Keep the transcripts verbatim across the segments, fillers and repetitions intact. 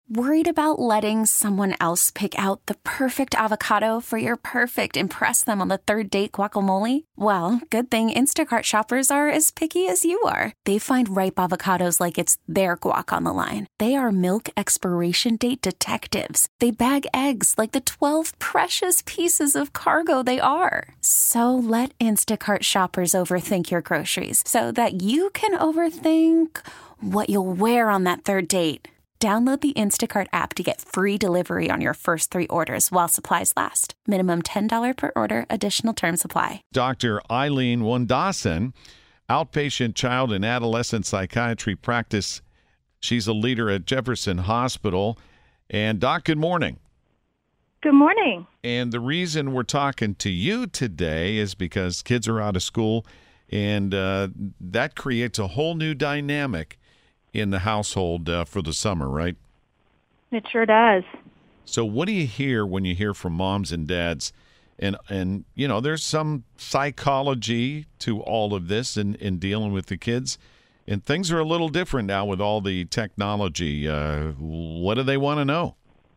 Worried about letting someone else pick out the perfect avocado for your perfect impress them on the third date guacamole? Well, good thing Instacart shoppers are as picky as you are. They find ripe avocados like it's their guac on the line. They are milk expiration date detectives. They bag eggs like the twelve precious pieces of cargo they are. So let Instacart shoppers overthink your groceries so that you can overthink what you'll wear on that third date. Download the Instacart app to get free delivery on your first three orders while supplies last. Minimum ten dollars per order. Additional terms apply. Doctor Eileen Wondasen, outpatient child and adolescent psychiatry practice. She's a leader at Jefferson Hospital. And Doc, good morning. Good morning. And the reason we're talking to you today is because kids are out of school, and uh, that creates a whole new dynamic in the household uh, for the summer, right? It sure does. So what do you hear when you hear from moms and dads? And, and you know, there's some psychology to all of this in, in dealing with the kids. And things are a little different now with all the technology. Uh, what do they want to know?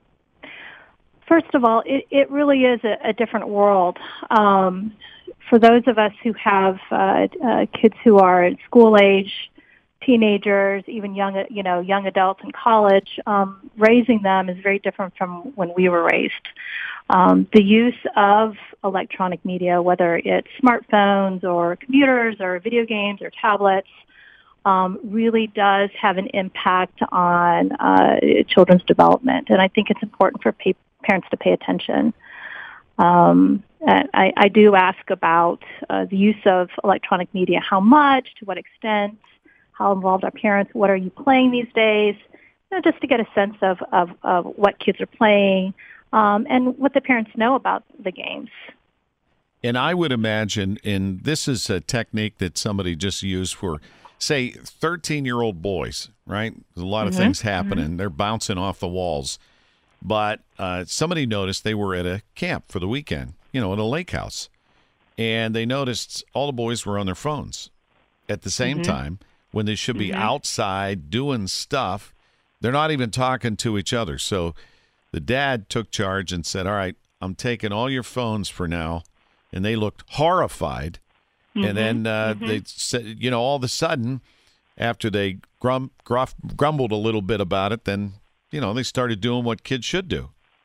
First of all, it, it really is a, a different world. Um, for those of us who have uh, uh, kids who are at school age, teenagers, even young, you know, young adults in college, um, raising them is very different from when we were raised. Um, the use of electronic media, whether it's smartphones or computers or video games or tablets, um, really does have an impact on uh, children's development. And I think it's important for pa- parents to pay attention. Um, I, I do ask about uh, the use of electronic media, how much, to what extent, how involved are parents, what are you playing these days, you know, just to get a sense of, of, of what kids are playing um, and what the parents know about the games. And I would imagine, and this is a technique that somebody just used for, say, thirteen-year-old boys, right? There's a lot of mm-hmm. things happening. Mm-hmm. They're bouncing off the walls. But uh, somebody noticed they were at a camp for the weekend, you know, at a lake house. And they noticed all the boys were on their phones at the same mm-hmm. time, when they should be mm-hmm. outside doing stuff. They're not even talking to each other. So the dad took charge and said, all right, I'm taking all your phones for now. And they looked horrified. Mm-hmm. And then uh, mm-hmm. they said, you know, all of a sudden, after they grum, gruff, grumbled a little bit about it, then, you know, they started doing what kids should do.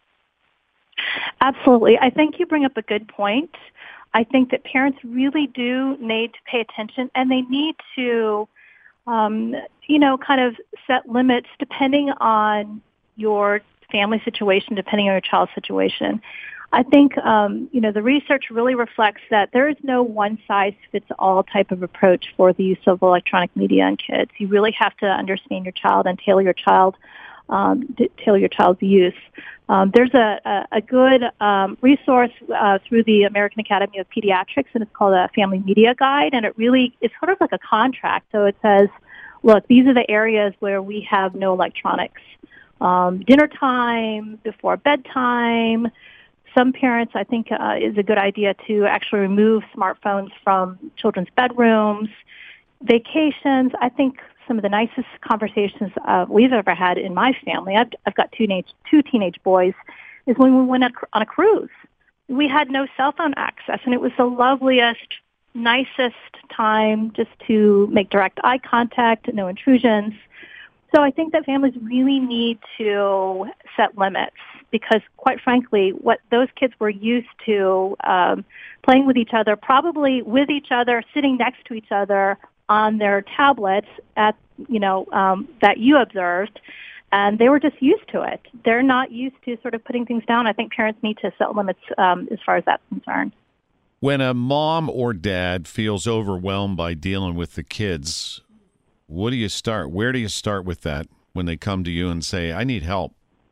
Absolutely. I think you bring up a good point. I think that parents really do need to pay attention, and they need to Um, you know, kind of set limits depending on your family situation, depending on your child's situation. I think, um, you know, the research really reflects that there is no one-size-fits-all type of approach for the use of electronic media in kids. You really have to understand your child and tailor your child, um, tailor your child's use. Um, there's a, a, a good um, resource uh, through the American Academy of Pediatrics, and it's called a Family Media Guide, and it really is sort of like a contract. So it says, look, these are the areas where we have no electronics. Um, dinner time, before bedtime. Some parents, I think, uh, is a good idea to actually remove smartphones from children's bedrooms. Vacations, I think some of the nicest conversations uh, we've ever had in my family, I've, I've got two teenage, two teenage boys, is when we went on a cruise. We had no cell phone access, and it was the loveliest, nicest time just to make direct eye contact, no intrusions. So I think that families really need to set limits because, quite frankly, what those kids were used to, um, playing with each other, probably with each other, sitting next to each other on their tablets at, you know, um, that you observed, and they were just used to it. They're not used to sort of putting things down. I think parents need to set limits um, as far as that's concerned. When a mom or dad feels overwhelmed by dealing with the kids, what do you start? Where do you start with that when they come to you and say, I need help?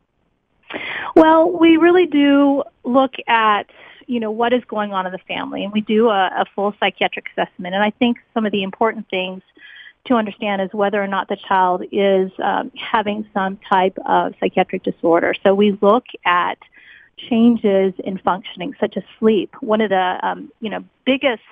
Well, we really do look at, you know, what is going on in the family, and we do a, a full psychiatric assessment. And I think some of the important things to understand is whether or not the child is um, having some type of psychiatric disorder. So we look at changes in functioning, such as sleep. One of the, um, you know, biggest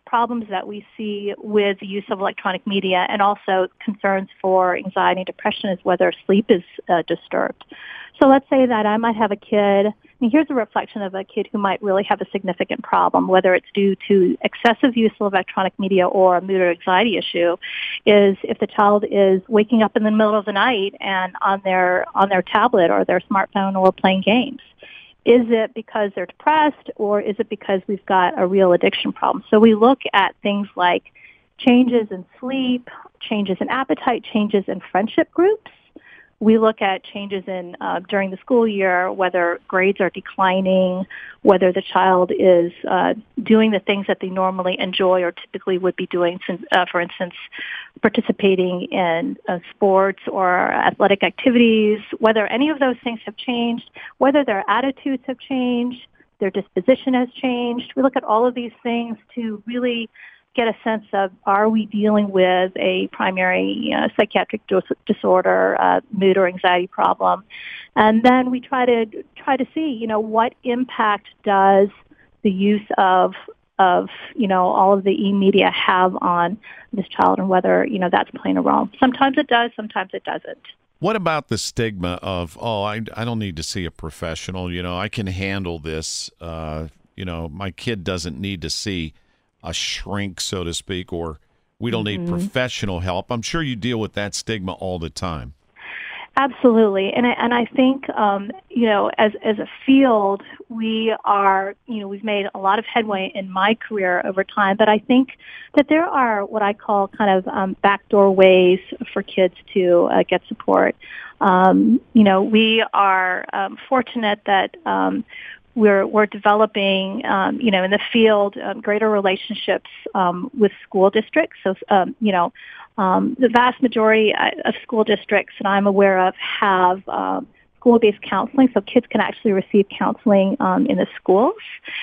problems that we see with the use of electronic media and also concerns for anxiety and depression is whether sleep is uh, disturbed. So let's say that I might have a kid, and here's a reflection of a kid who might really have a significant problem, whether it's due to excessive use of electronic media or a mood or anxiety issue, is if the child is waking up in the middle of the night and on their on their tablet or their smartphone or playing games. Is it because they're depressed, or is it because we've got a real addiction problem? So we look at things like changes in sleep, changes in appetite, changes in friendship groups. We look at changes in uh, during the school year, whether grades are declining, whether the child is uh, doing the things that they normally enjoy or typically would be doing, since, uh, for instance, participating in uh, sports or athletic activities, whether any of those things have changed, whether their attitudes have changed, their disposition has changed. We look at all of these things to really get a sense of, are we dealing with a primary uh, psychiatric dis- disorder, uh, mood or anxiety problem? And then we try to try to see, you know, what impact does the use of of, you know, all of the e-media have on this child, and whether, you know, that's playing a role. Sometimes it does, sometimes it doesn't. What about the stigma of, oh, I, I don't need to see a professional, you know, I can handle this, uh, you know, my kid doesn't need to see a shrink, so to speak, or we don't mm-hmm. need professional help. I'm sure you deal with that stigma all the time. Absolutely. And I, and I think, um, you know, as, as a field, we are, you know, we've made a lot of headway in my career over time, but I think that there are what I call kind of um, backdoor ways for kids to uh, get support. Um, you know, we are um, fortunate that um, We're we're developing, um, you know, in the field, um, greater relationships um, with school districts. So, um, you know, um, the vast majority of school districts that I'm aware of have um, school-based counseling, so kids can actually receive counseling um, in the schools.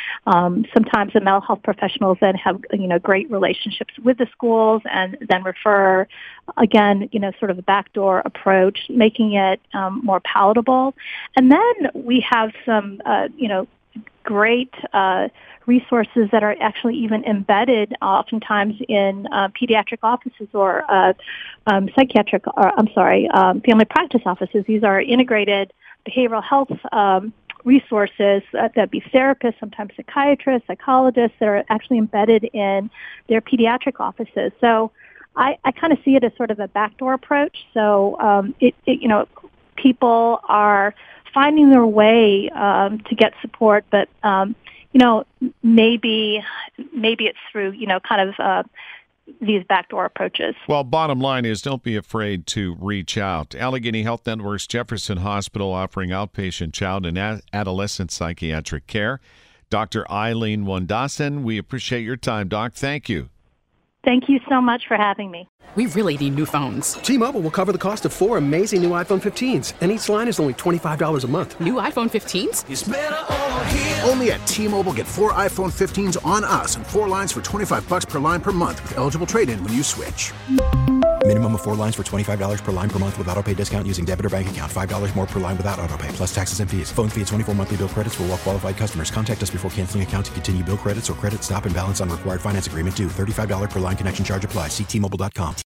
Um, sometimes the mental health professionals then have, you know, great relationships with the schools and then refer, again, you know, sort of a backdoor approach, making it um, more palatable. And then we have some, uh, you know, great uh, resources that are actually even embedded oftentimes in uh, pediatric offices or uh, um, psychiatric, or, I'm sorry, um, family practice offices. These are integrated behavioral health um, resources uh, that be therapists, sometimes psychiatrists, psychologists that are actually embedded in their pediatric offices. So I, I kind of see it as sort of a backdoor approach. So um, it, it, you know, people are finding their way um, to get support, but um, you know, maybe maybe it's through, you know, kind of uh, these backdoor approaches. Well, bottom line is, don't be afraid to reach out. Allegheny Health Network's Jefferson Hospital offering outpatient child and a- adolescent psychiatric care. Doctor Eileen Wondassen, we appreciate your time, Doc. Thank you. Thank you so much for having me. We really need new phones. T-Mobile will cover the cost of four amazing new iPhone fifteens, and each line is only twenty-five dollars a month. New iPhone fifteens? It's better over here. Only at T-Mobile, get four iPhone fifteens on us and four lines for twenty-five dollars per line per month with eligible trade-in when you switch. Minimum of four lines for twenty-five dollars per line per month with autopay discount using debit or bank account. five dollars more per line without autopay, plus taxes and fees. Phone fee at twenty-four monthly bill credits for well-qualified customers. Contact us before canceling account to continue bill credits or credit stop and balance on required finance agreement due. thirty-five dollars per line connection charge applies. See T Mobile dot com.